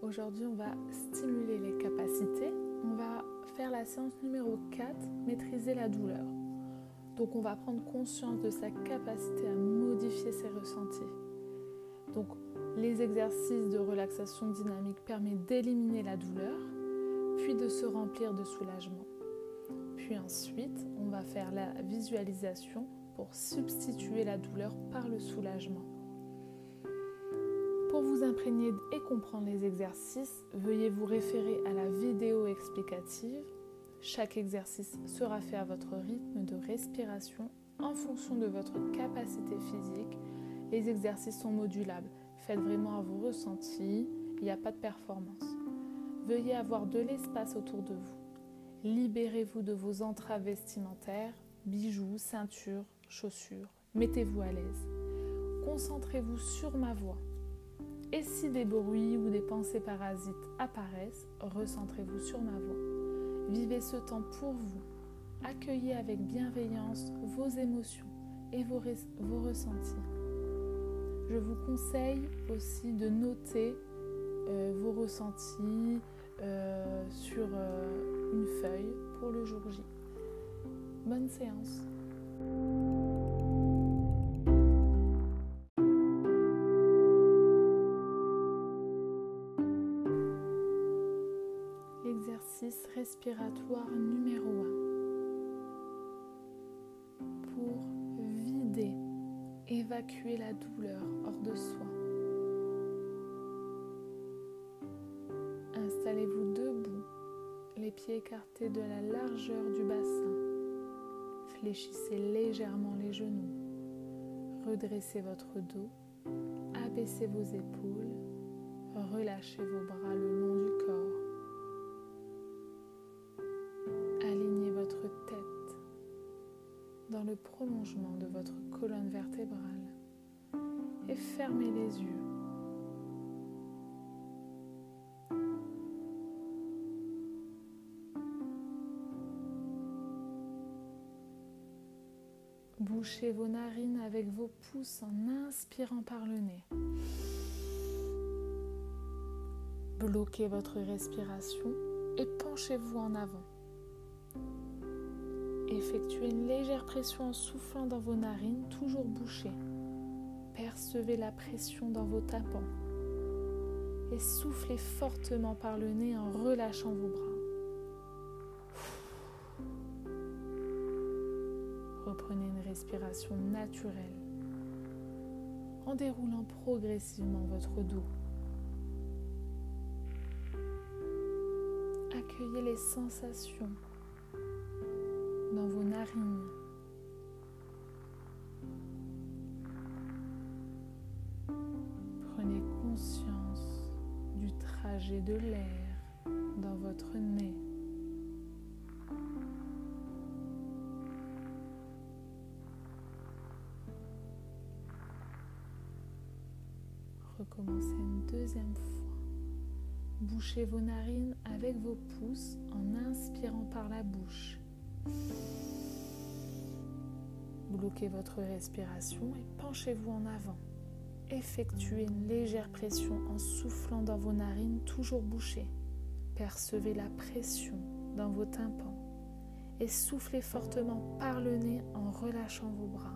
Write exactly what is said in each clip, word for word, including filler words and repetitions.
Aujourd'hui, on va stimuler les capacités. On va faire la séance numéro quatre, maîtriser la douleur. Donc, on va prendre conscience de sa capacité à modifier ses ressentis. Donc, les exercices de relaxation dynamique permettent d'éliminer la douleur, puis de se remplir de soulagement. Puis ensuite, on va faire la visualisation pour substituer la douleur par le soulagement. Pour vous imprégner et comprendre les exercices, veuillez vous référer à la vidéo explicative. Chaque exercice sera fait à votre rythme de respiration en fonction de votre capacité physique. Les exercices sont modulables. Faites vraiment à vos ressentis. Il n'y a pas de performance. Veuillez avoir de l'espace autour de vous. Libérez-vous de vos entraves vestimentaires, bijoux, ceintures, chaussures. Mettez-vous à l'aise. Concentrez-vous sur ma voix. Et si des bruits ou des pensées parasites apparaissent, recentrez-vous sur ma voix. Vivez ce temps pour vous. Accueillez avec bienveillance vos émotions et vos, res- vos ressentis. Je vous conseille aussi de noter euh, vos ressentis euh, sur euh, une feuille pour le jour J. Bonne séance. Exercice respiratoire numéro un. Pour vider, évacuer la douleur hors de soi. Installez-vous debout, les pieds écartés de la largeur du bassin. Fléchissez légèrement les genoux. Redressez votre dos. Abaissez vos épaules. Relâchez vos bras le long du corps. Alignez votre tête dans le prolongement de votre colonne vertébrale et fermez les yeux. Bouchez vos narines avec vos pouces en inspirant par le nez. Bloquez votre respiration et penchez-vous en avant. Effectuez une légère pression en soufflant dans vos narines, toujours bouchées. Percevez la pression dans vos tympans. Et soufflez fortement par le nez en relâchant vos bras. Reprenez une respiration naturelle en déroulant progressivement votre dos. Accueillez les sensations dans vos narines. Prenez conscience du trajet de l'air dans votre nez. Recommencez une deuxième fois. Bouchez vos narines avec vos pouces en inspirant par la bouche. Bloquez votre respiration et penchez-vous en avant. Effectuez une légère pression en soufflant dans vos narines toujours bouchées. Percevez la pression dans vos tympans et soufflez fortement par le nez en relâchant vos bras.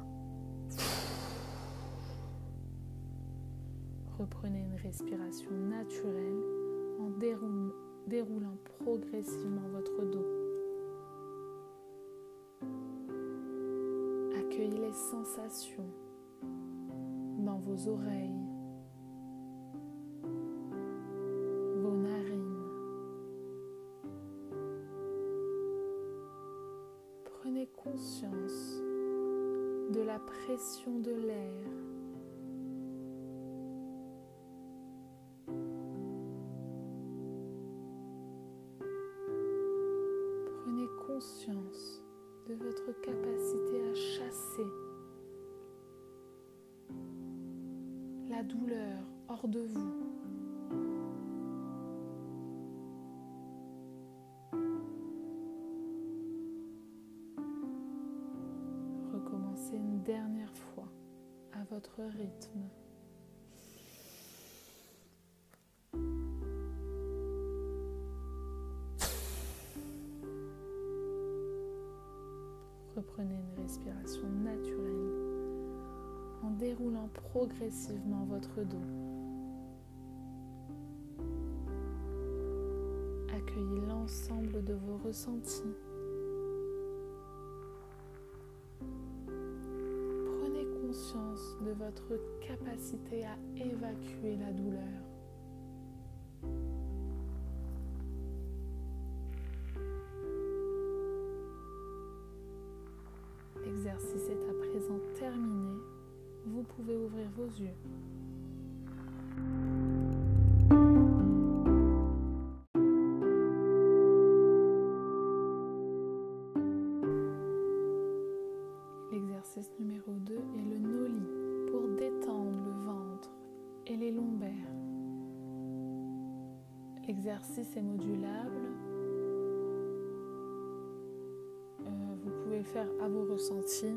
Reprenez une respiration naturelle en déroulant, déroulant progressivement votre dos. Accueillez les sensations dans vos oreilles, vos narines. Prenez conscience de la pression de l'air. Prenez conscience de votre capacité à chasser la douleur hors de vous. Recommencez une dernière fois à votre rythme. reprenez une respiration naturelle en déroulant progressivement votre dos. Accueillez l'ensemble de vos ressentis. Prenez conscience de votre capacité à évacuer la douleur. L'exercice est à présent terminé. Vous pouvez ouvrir vos yeux. L'exercice numéro deux est le noli pour détendre le ventre et les lombaires. L'exercice est modulable. Euh, vous pouvez le faire à vos ressentis.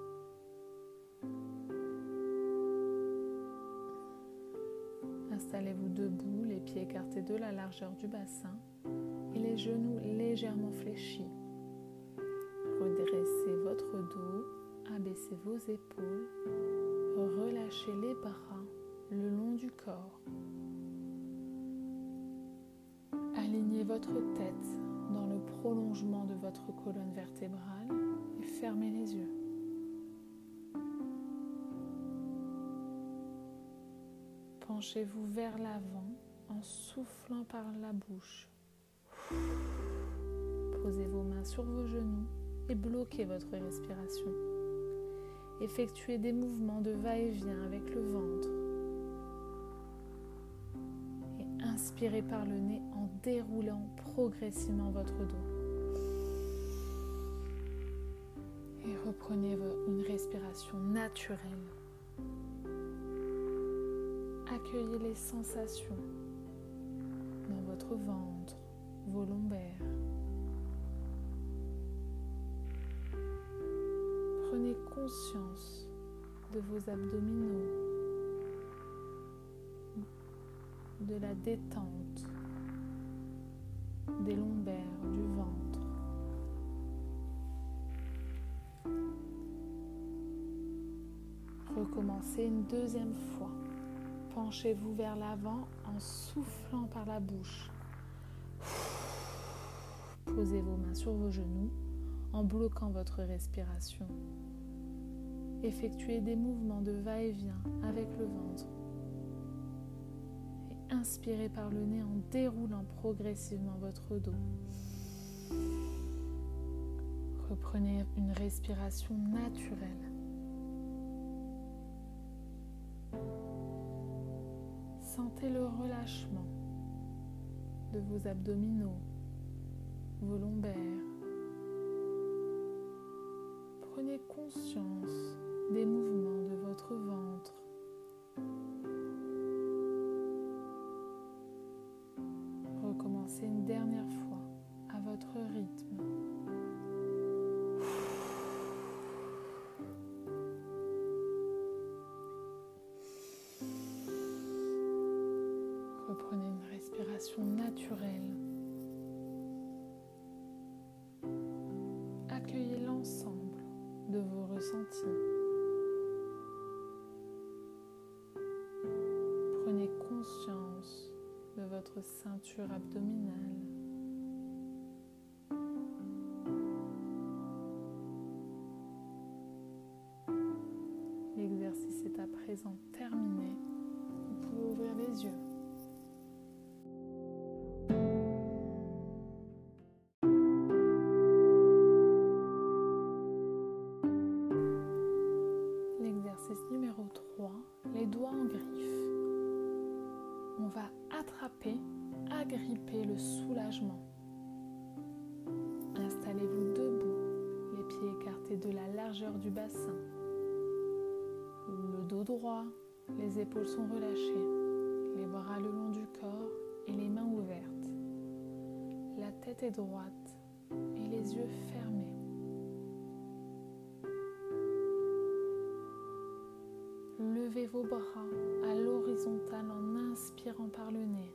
Installez-vous debout, les pieds écartés de la largeur du bassin et les genoux légèrement fléchis. Redressez votre dos, abaissez vos épaules, relâchez les bras le long du corps. Alignez votre tête dans le prolongement de votre colonne vertébrale et fermez les yeux. Penchez-vous vers l'avant en soufflant par la bouche. Posez vos mains sur vos genoux et bloquez votre respiration. Effectuez des mouvements de va-et-vient avec le ventre. Et inspirez par le nez en déroulant progressivement votre dos. Et reprenez une respiration naturelle. Accueillez les sensations dans votre ventre, vos lombaires. Prenez conscience de vos abdominaux, de la détente des lombaires, du ventre. Recommencez une deuxième fois. Penchez-vous vers l'avant en soufflant par la bouche. Posez vos mains sur vos genoux en bloquant votre respiration. Effectuez des mouvements de va-et-vient avec le ventre. Et inspirez par le nez en déroulant progressivement votre dos. Reprenez une respiration naturelle. Sentez le relâchement de vos abdominaux, vos lombaires. Prenez conscience des mouvements de votre ventre. Recommencez une dernière fois à votre rythme. Reprenez une respiration naturelle. Accueillez l'ensemble de vos ressentis. Prenez conscience de votre ceinture abdominale. L'exercice est à présent terminé. Vous pouvez ouvrir les yeux. L'exercice numéro trois, les doigts en griffe. On va attraper, agripper le soulagement. Installez-vous debout, les pieds écartés de la largeur du bassin. Le dos droit, les épaules sont relâchées, les bras le long du corps et les mains ouvertes. La tête est droite et les yeux fermés. Levez vos bras à l'horizontale en inspirant par le nez.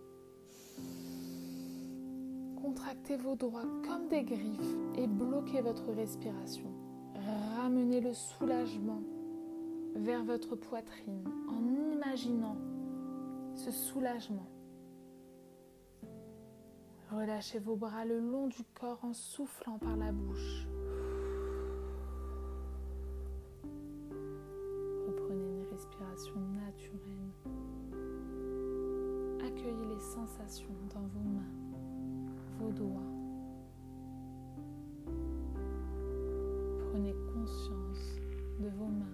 Contractez vos doigts comme des griffes et bloquez votre respiration. Ramenez le soulagement vers votre poitrine en imaginant ce soulagement. Relâchez vos bras le long du corps en soufflant par la bouche. Reprenez une respiration naturelle. Accueillez les sensations dans vos mains, vos doigts. Prenez conscience de vos mains.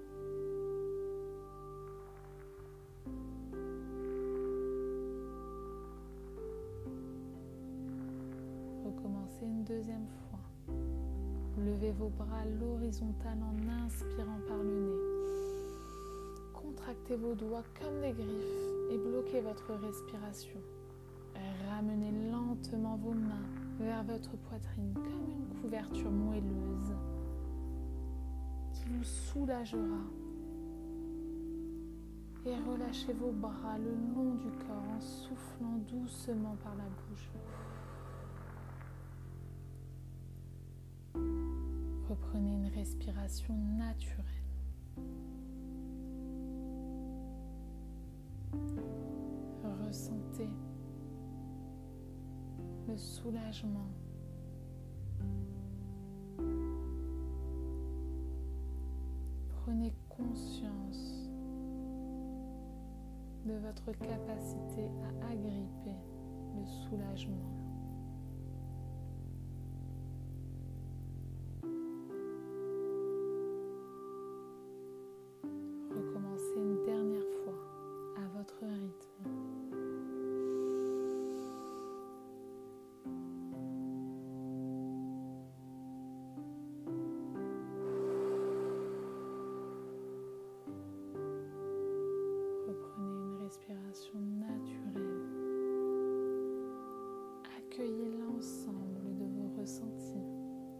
Recommencez une deuxième fois. Levez vos bras à l'horizontale en inspirant par le nez. Contractez vos doigts comme des griffes et bloquez votre respiration. Ramenez lentement vos mains vers votre poitrine comme une couverture moelleuse qui vous soulagera. Et relâchez vos bras le long du corps en soufflant doucement par la bouche. Reprenez une respiration naturelle. Ressentez le soulagement. Prenez conscience de votre capacité à agripper le soulagement. Recommencez une dernière fois à votre rythme. Respiration naturelle. Accueillez l'ensemble de vos ressentis.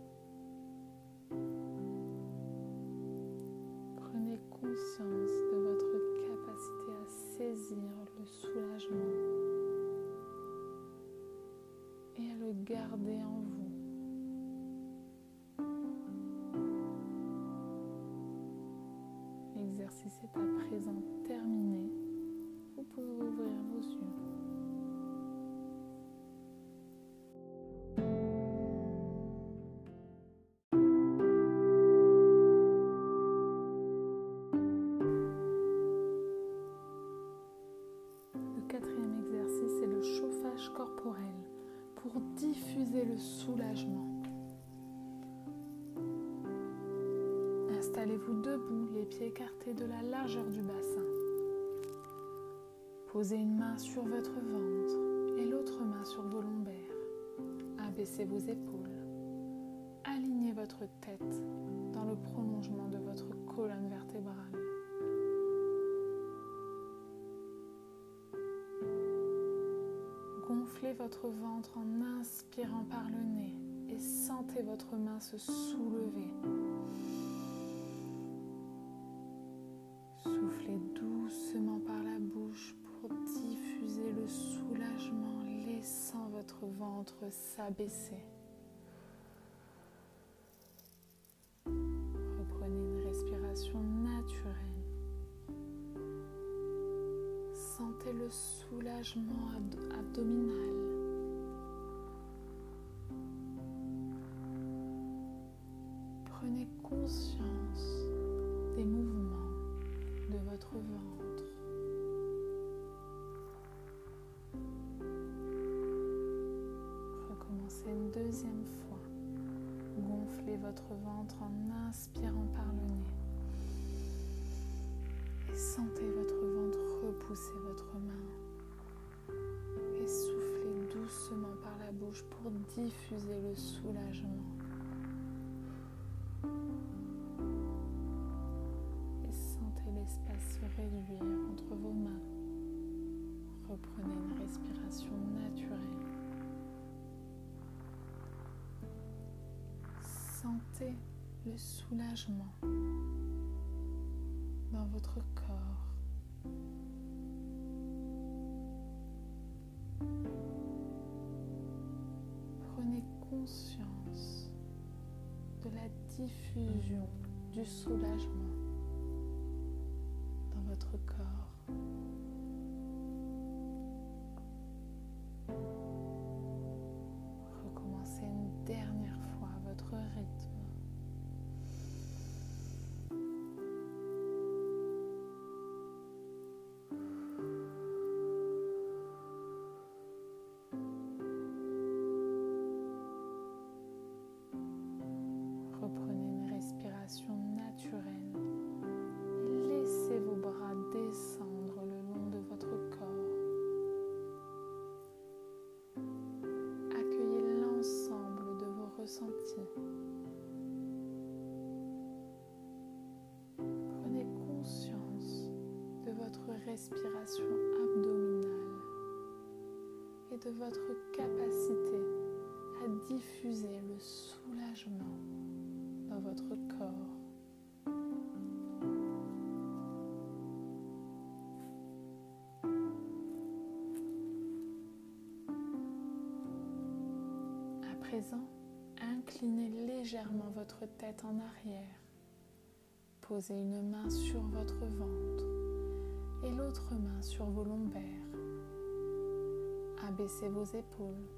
Prenez conscience de votre capacité à saisir le soulagement et à le garder en vous. L'exercice est à présent terminé. Vous pouvez ouvrir vos yeux. Le quatrième exercice est le chauffage corporel pour diffuser le soulagement. Installez-vous debout, les pieds écartés de la largeur du bassin. Posez une main sur votre ventre et l'autre main sur vos lombaires. Abaissez vos épaules. Alignez votre tête dans le prolongement de votre colonne vertébrale. Gonflez votre ventre en inspirant par le nez et sentez votre main se soulever. Soufflez doucement par la bouche pour diffuser le soulagement, laissant votre ventre s'abaisser. Reprenez une respiration naturelle. Sentez le soulagement abd- abdominal. Prenez conscience des mouvements de votre ventre. Recommencez une deuxième fois. Gonflez votre ventre en inspirant par le nez. Et sentez votre ventre repousser votre main. Et soufflez doucement par la bouche pour diffuser le soulagement. Et sentez l'espace se réduire entre vos mains. Reprenez une respiration naturelle. Sentez le soulagement dans votre corps. Prenez conscience de la diffusion du soulagement dans votre corps. Recommencez une dernière fois à votre rythme. Naturelle et laissez vos bras descendre le long de votre corps. Accueillez l'ensemble de vos ressentis. Prenez conscience de votre respiration abdominale et de votre capacité à diffuser le soulagement dans votre corps. À présent, inclinez légèrement votre tête en arrière. Posez une main sur votre ventre et l'autre main sur vos lombaires. Abaissez vos épaules.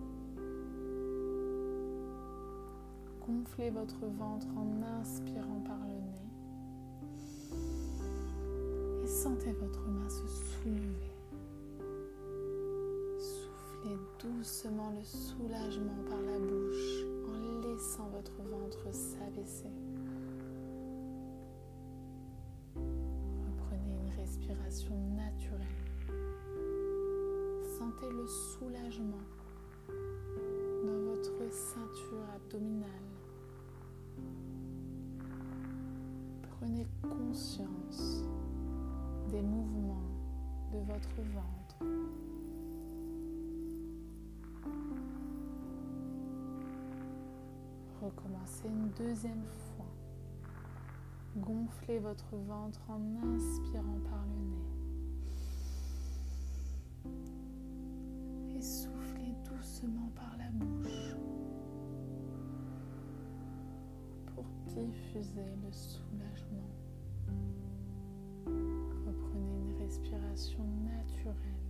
Gonflez votre ventre en inspirant par le nez et sentez votre main se soulever. Soufflez doucement le soulagement par la bouche en laissant votre ventre s'abaisser. Reprenez une respiration naturelle. Sentez le soulagement dans votre ceinture abdominale. Prenez conscience des mouvements de votre ventre. Recommencez une deuxième fois. Gonflez votre ventre en inspirant par le nez. Et soufflez doucement par la bouche pour diffuser le soulagement. Reprenez une respiration naturelle.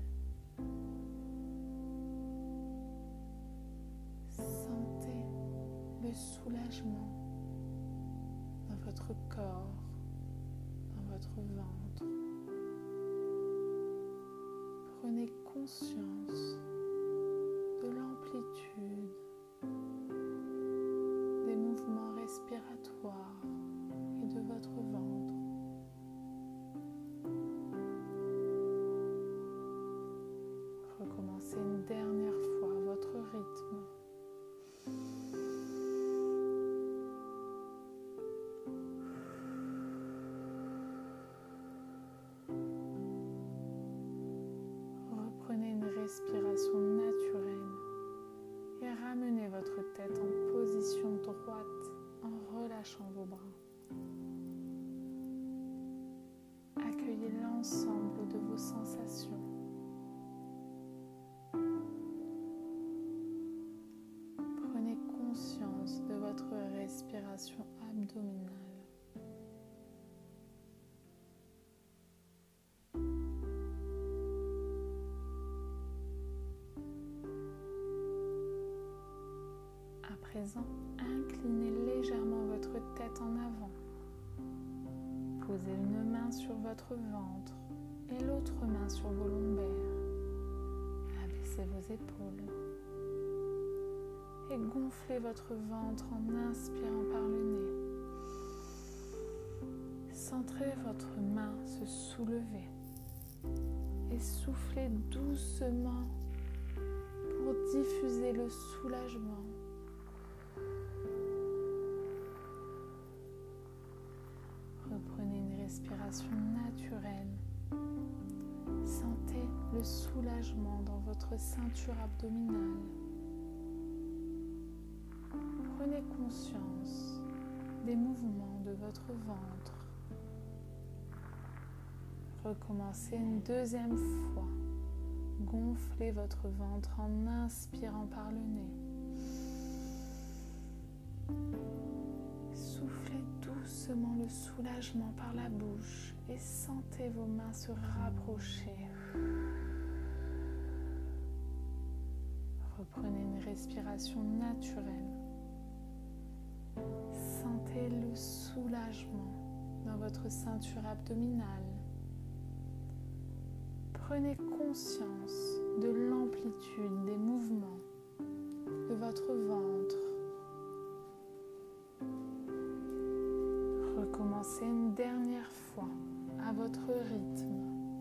Sentez le soulagement dans votre corps, dans votre ventre. Prenez conscience de l'amplitude des mouvements respiratoires et de votre ventre. Recommencez une dernière fois à votre rythme. Reprenez une respiration naturelle et ramenez votre tête en position droite en relâchant vos bras. Accueillez l'ensemble de vos sensations. Prenez conscience de votre respiration abdominale. À présent, inclinez légèrement votre tête en avant. Posez une main sur votre ventre et l'autre main sur vos lombaires. Abaissez vos épaules et gonflez votre ventre en inspirant par le nez. Centrez votre main se soulever et soufflez doucement pour diffuser le soulagement. Reprenez une respiration naturelle. Sentez le soulagement dans votre ceinture abdominale. Prenez conscience des mouvements de votre ventre. Recommencez une deuxième fois. Gonflez votre ventre en inspirant par le nez. doucement le soulagement par la bouche et sentez vos mains se rapprocher. Reprenez une respiration naturelle. Sentez le soulagement dans votre ceinture abdominale. Prenez conscience de l'amplitude des mouvements de votre ventre. Recommencez une dernière fois à votre rythme.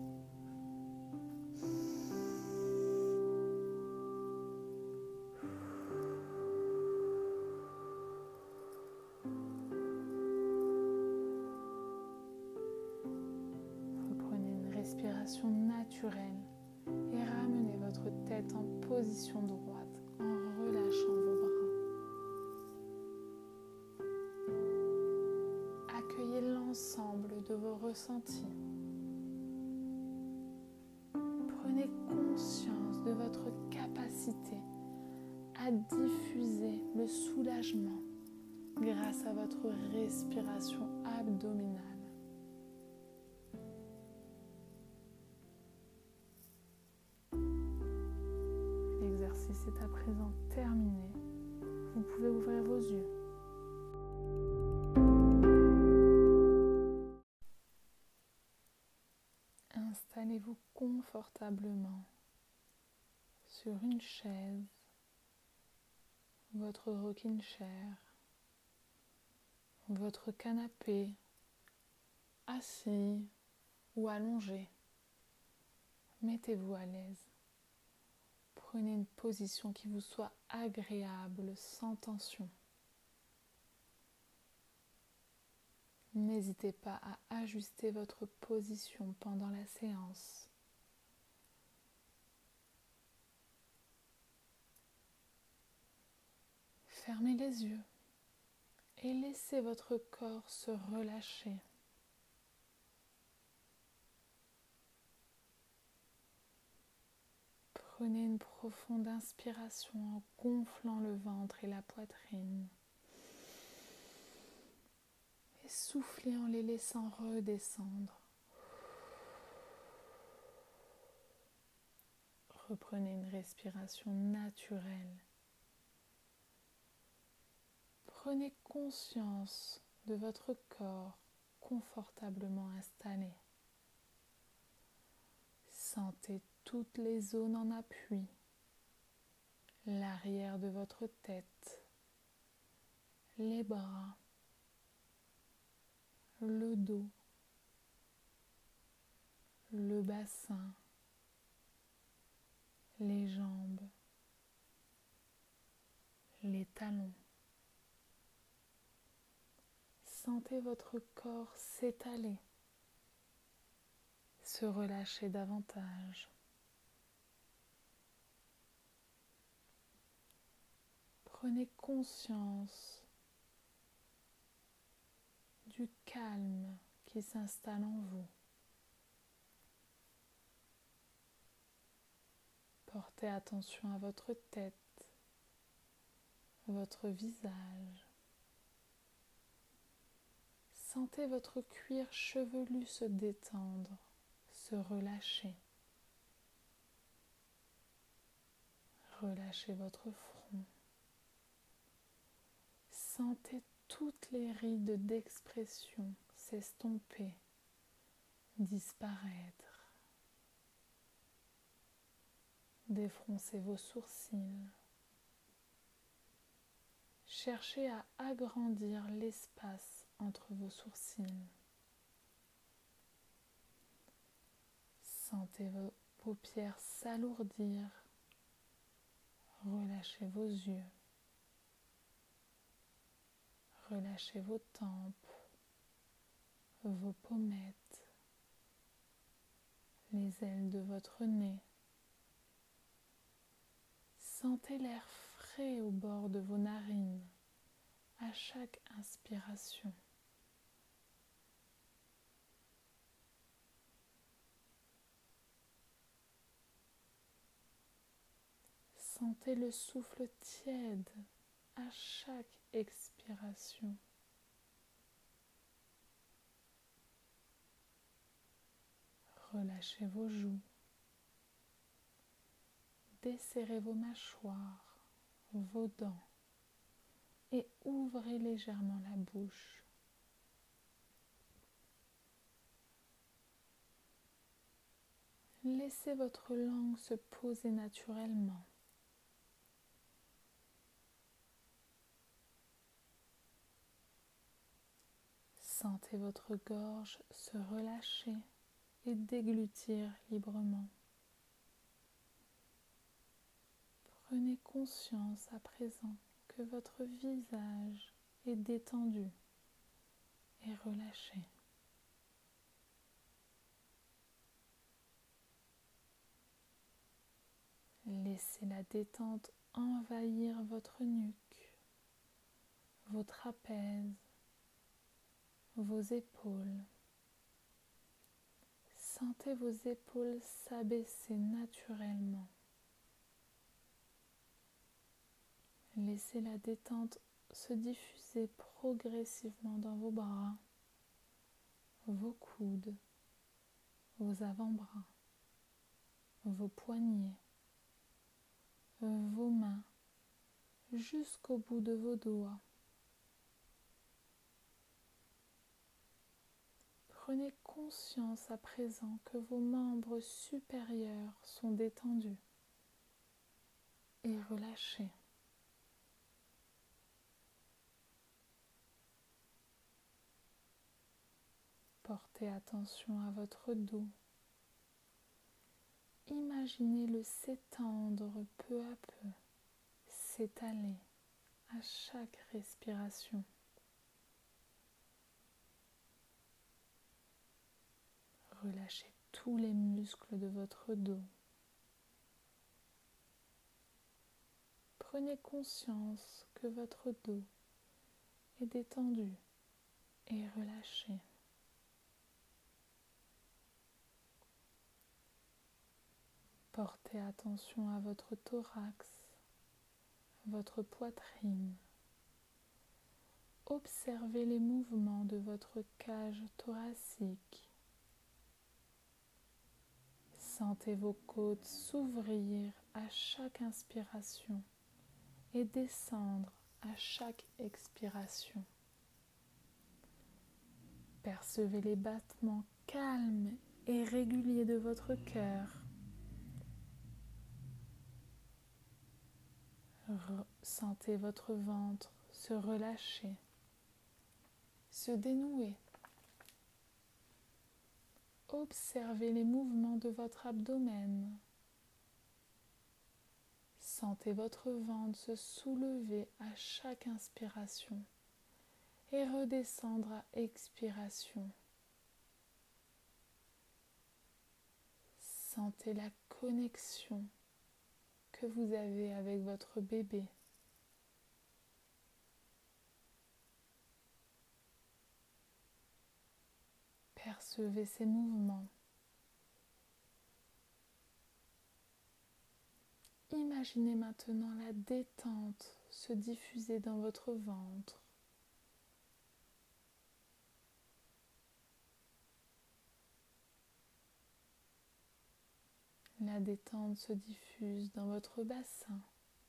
Reprenez une respiration naturelle et ramenez votre tête en position droite en relâchant vos bras. Accueillez l'ensemble de vos ressentis. Prenez conscience de votre capacité à diffuser le soulagement grâce à votre respiration abdominale. L'exercice est à présent terminé. Vous pouvez ouvrir vos yeux. Installez-vous confortablement sur une chaise, votre rocking chair, votre canapé, assis ou allongé. Mettez-vous à l'aise. Prenez une position qui vous soit agréable, sans tension. N'hésitez pas à ajuster votre position pendant la séance. Fermez les yeux et laissez votre corps se relâcher. Prenez une profonde inspiration en gonflant le ventre et la poitrine. Et soufflez en les laissant redescendre. Reprenez une respiration naturelle. Prenez conscience de votre corps confortablement installé. Sentez toutes les zones en appui, l'arrière de votre tête, les bras, le dos, le bassin, les jambes, les talons. Sentez votre corps s'étaler, se relâcher davantage. Prenez conscience du calme qui s'installe en vous. Portez attention à votre tête, votre visage. Sentez votre cuir chevelu se détendre, se relâcher. Relâchez votre front. Sentez toutes les rides d'expression s'estomper, disparaître. Défroncez vos sourcils. Cherchez à agrandir l'espace entre vos sourcils. Sentez vos paupières s'alourdir. Relâchez vos yeux. Relâchez vos tempes, vos pommettes, les ailes de votre nez. Sentez l'air frais au bord de vos narines à chaque inspiration. Sentez le souffle tiède à chaque expiration. Relâchez vos joues. Desserrez vos mâchoires, vos dents et ouvrez légèrement la bouche. Laissez votre langue se poser naturellement. Sentez votre gorge se relâcher et déglutir librement. Prenez conscience à présent que votre visage est détendu et relâché. Laissez la détente envahir votre nuque, vos trapèzes, vos épaules. Sentez vos épaules s'abaisser naturellement. Laissez la détente se diffuser progressivement dans vos bras, vos coudes, vos avant-bras, vos poignets, vos mains, jusqu'au bout de vos doigts. Prenez conscience à présent que vos membres supérieurs sont détendus et relâchés. Portez attention à votre dos. Imaginez-le s'étendre peu à peu, s'étaler à chaque respiration. Relâchez tous les muscles de votre dos. Prenez conscience que votre dos est détendu et relâché. Portez attention à votre thorax, votre poitrine. Observez les mouvements de votre cage thoracique. Sentez vos côtes s'ouvrir à chaque inspiration et descendre à chaque expiration. Percevez les battements calmes et réguliers de votre cœur. Sentez votre ventre se relâcher, se dénouer. Observez les mouvements de votre abdomen. Sentez votre ventre se soulever à chaque inspiration et redescendre à expiration. Sentez la connexion que vous avez avec votre bébé. Percevez ces mouvements. Imaginez maintenant la détente se diffuser dans votre ventre. La détente se diffuse dans votre bassin.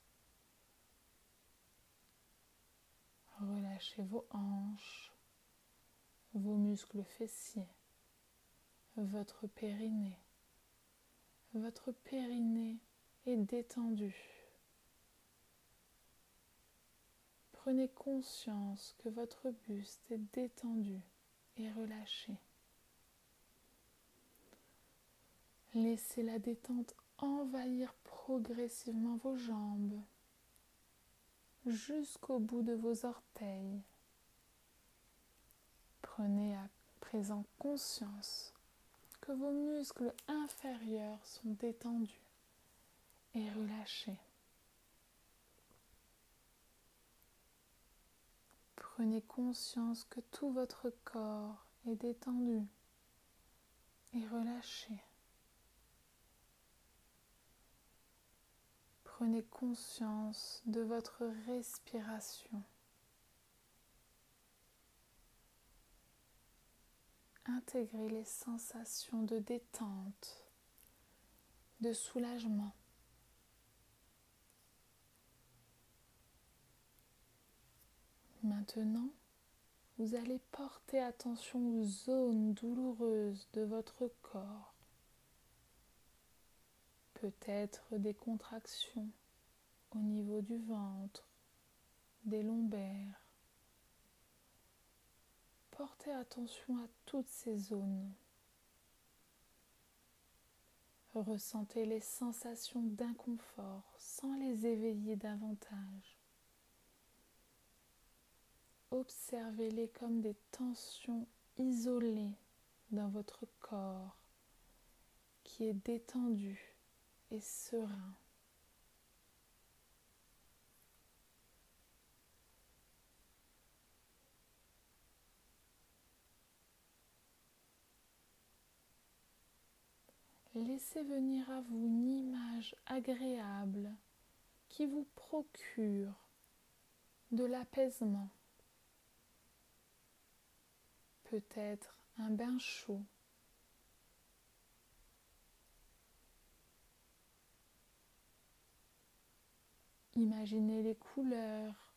Relâchez vos hanches, vos muscles fessiers, votre périnée. Votre périnée est détendu. Prenez conscience que votre buste est détendu et relâché. Laissez la détente envahir progressivement vos jambes jusqu'au bout de vos orteils. Prenez à présent conscience que vos muscles inférieurs sont détendus et relâchés. Prenez conscience que tout votre corps est détendu et relâché. Prenez conscience de votre respiration. intégrez les sensations de détente, de soulagement. Maintenant, vous allez porter attention aux zones douloureuses de votre corps. Peut-être des contractions au niveau du ventre, des lombaires. Portez attention à toutes ces zones. Ressentez les sensations d'inconfort sans les éveiller davantage. Observez-les comme des tensions isolées dans votre corps qui est détendu et serein. Laissez venir à vous une image agréable qui vous procure de l'apaisement. Peut-être un bain chaud. Imaginez les couleurs.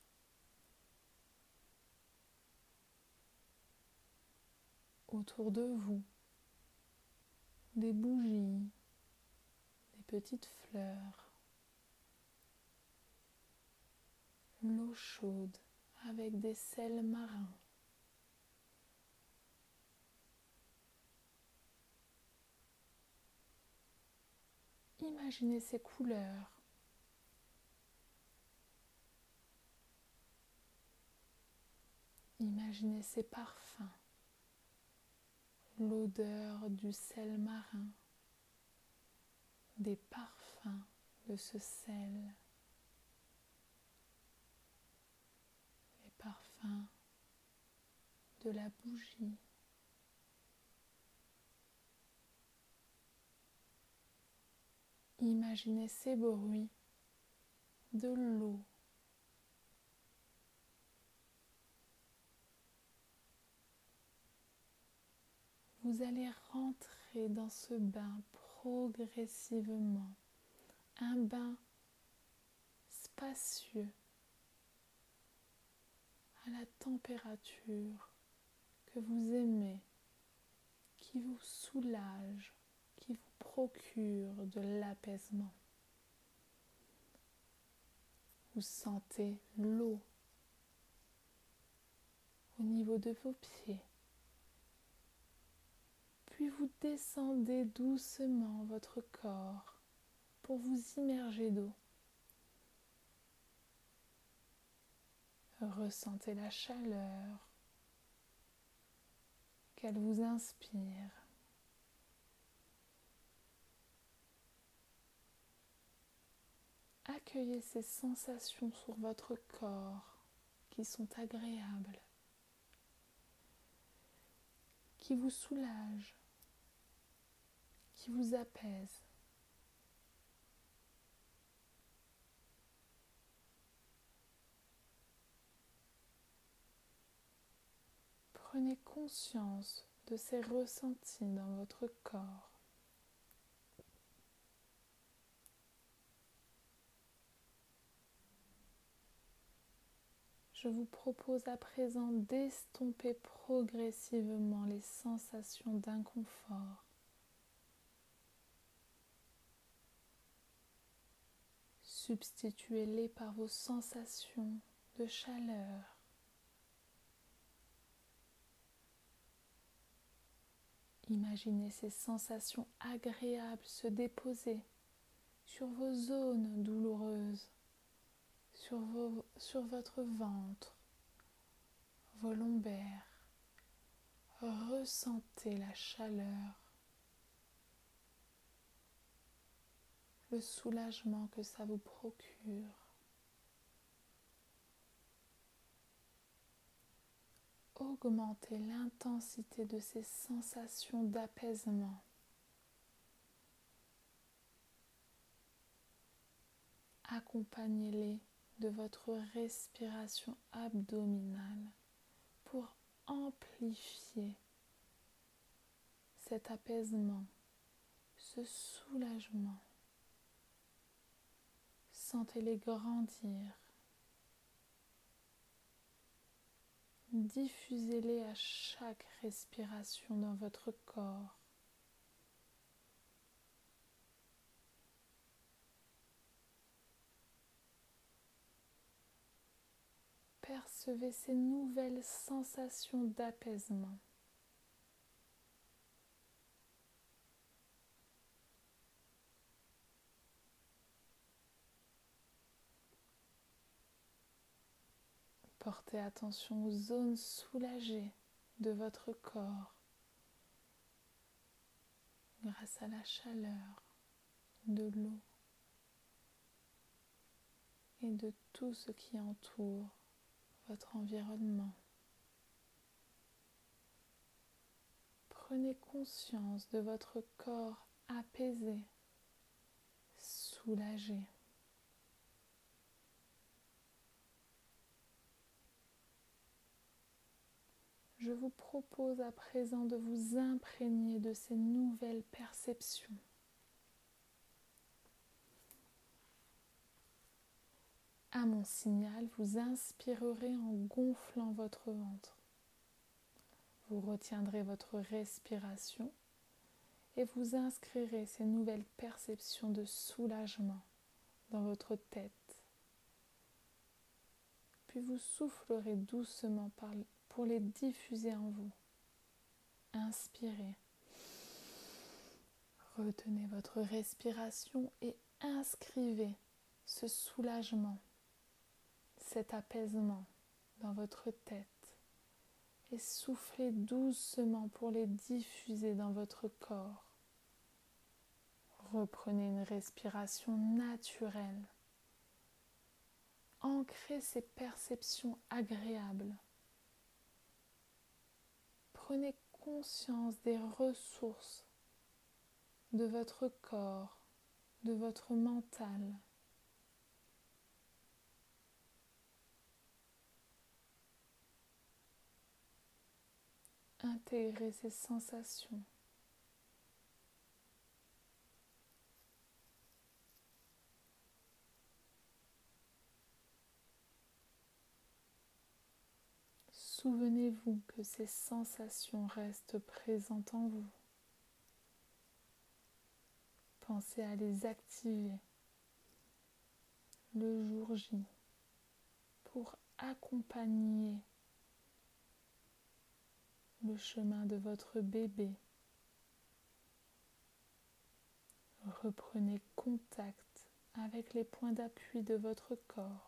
Autour de vous. Des bougies, des petites fleurs, l'eau chaude avec des sels marins. Imaginez ces couleurs. Imaginez ces parfums. L'odeur du sel marin, des parfums de ce sel, les parfums de la bougie. Imaginez ces bruits de l'eau. Vous allez rentrer dans ce bain progressivement, un bain spacieux, à la température que vous aimez, qui vous soulage, qui vous procure de l'apaisement. Vous sentez l'eau au niveau de vos pieds. Puis vous descendez doucement votre corps pour vous immerger d'eau. Ressentez la chaleur qu'elle vous inspire. Accueillez ces sensations sur votre corps qui sont agréables, qui vous soulagent, qui vous apaisent. Prenez conscience de ces ressentis dans votre corps. Je vous propose à présent d'estomper progressivement les sensations d'inconfort. Substituez-les par vos sensations de chaleur. Imaginez ces sensations agréables se déposer sur vos zones douloureuses, sur, vos, sur votre ventre, vos lombaires. Ressentez la chaleur, le soulagement que ça vous procure. Augmentez l'intensité de ces sensations d'apaisement. Accompagnez-les de votre respiration abdominale pour amplifier cet apaisement, ce soulagement. Sentez-les grandir. Diffusez-les à chaque respiration dans votre corps. Percevez ces nouvelles sensations d'apaisement. Portez attention aux zones soulagées de votre corps grâce à la chaleur de l'eau et de tout ce qui entoure votre environnement. Prenez conscience de votre corps apaisé, soulagé. Je vous propose à présent de vous imprégner de ces nouvelles perceptions. À mon signal, vous inspirerez en gonflant votre ventre. Vous retiendrez votre respiration et vous inscrirez ces nouvelles perceptions de soulagement dans votre tête. Puis vous soufflerez doucement pour les diffuser en vous. Inspirez. Retenez votre respiration et inscrivez ce soulagement, cet apaisement dans votre tête. Et soufflez doucement pour les diffuser dans votre corps. Reprenez une respiration naturelle. Ancrez ces perceptions agréables. Prenez conscience des ressources de votre corps, de votre mental. Intégrez ces sensations. Souvenez-vous que ces sensations restent présentes en vous. Pensez à les activer le jour J pour accompagner le chemin de votre bébé. Reprenez contact avec les points d'appui de votre corps.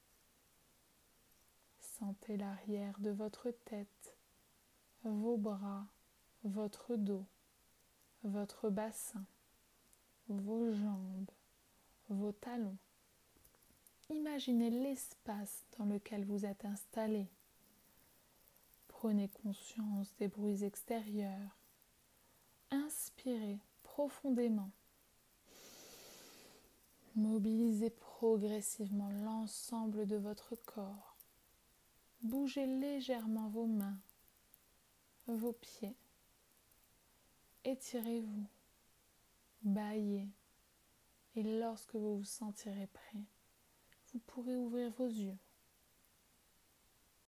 Sentez l'arrière de votre tête, vos bras, votre dos, votre bassin, vos jambes, vos talons. Imaginez l'espace dans lequel vous êtes installé. Prenez conscience des bruits extérieurs. Inspirez profondément. Mobilisez progressivement l'ensemble de votre corps. Bougez légèrement vos mains, vos pieds. Étirez-vous, bâillez. Et lorsque vous vous sentirez prêt, vous pourrez ouvrir vos yeux.